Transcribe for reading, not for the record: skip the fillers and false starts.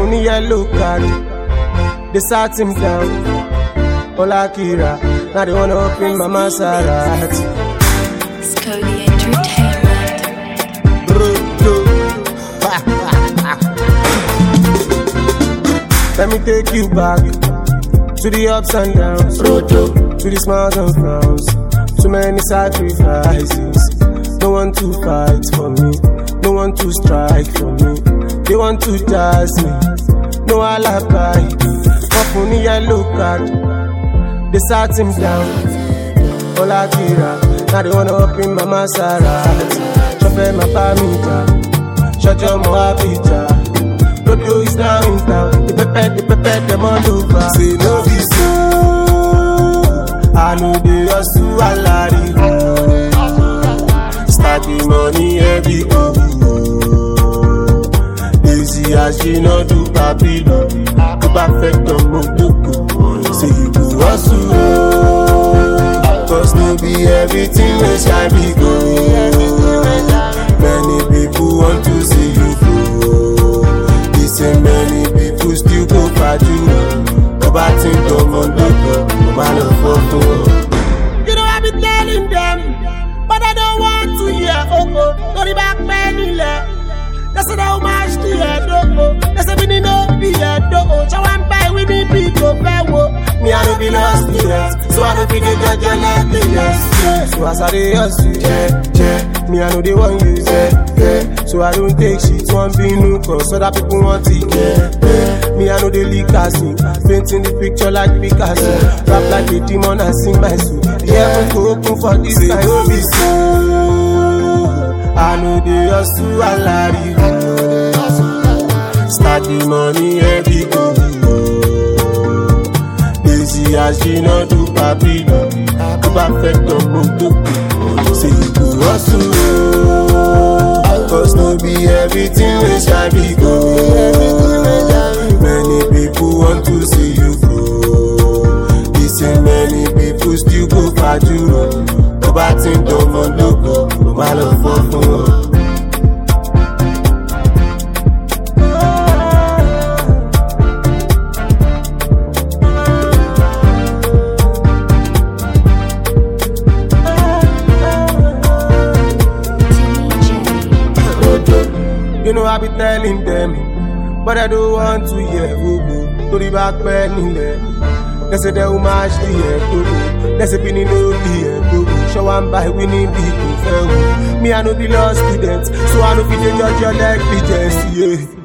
fún ní yellow card. They sat him down. Ola Kira, now they wanna open my Maserati. Scody Entertainment. Let me take you back to the ups and downs, to the smiles and frowns. Too many sacrifices. No one to fight for me, no one to strike for me. They want to jazz me, no alibi. Fún ní yellow card, they sat him down. Ola Kira, now they wanna open my Maserati. Chauffeur my famita, shut your moabita. Rodeo is now in town, the pepper, them all over. Say no be so, I know they hustle alari. Start the money every go. Easy as she no do papilo. Perfect on Motoko. Say you go hustle, cause no be everything we shall be good. Many people want to see you go. Listen, many people still go for you. Go back to Motoko, no matter what. You know I be telling them, but I don't want to hear. Don't be back penny left. That's how much the head oh. That's a minute no be head oh. So I'm by with the people power. Me I don't be lost yes. So I don't feel the judge and let me yes. So as I dey hustle, me I know they want use it. So I don't take shit, one be new cause other people want it. Me I know they leak as me, painting the picture like Picasso. Rap like a demon and sing my soul. Yeah, go open for this time. Don't be so. I know they hustle alari. Start the money every go. Easy as she no do papilo. Perfect on Motoko. Say you go hustle, cause no be everything we shall be go. Many people want to see you go. Listen, many people still go for you. Go back to Motoko, no matter what. You know I be telling them, but I don't want to hear boo-boo. To the back penny they say they will match the head boo-boo. They say we need no be head boo-boo. Show and buy, we need people fair. Me I know be lost students, so I know be the judge your leg be just yeah.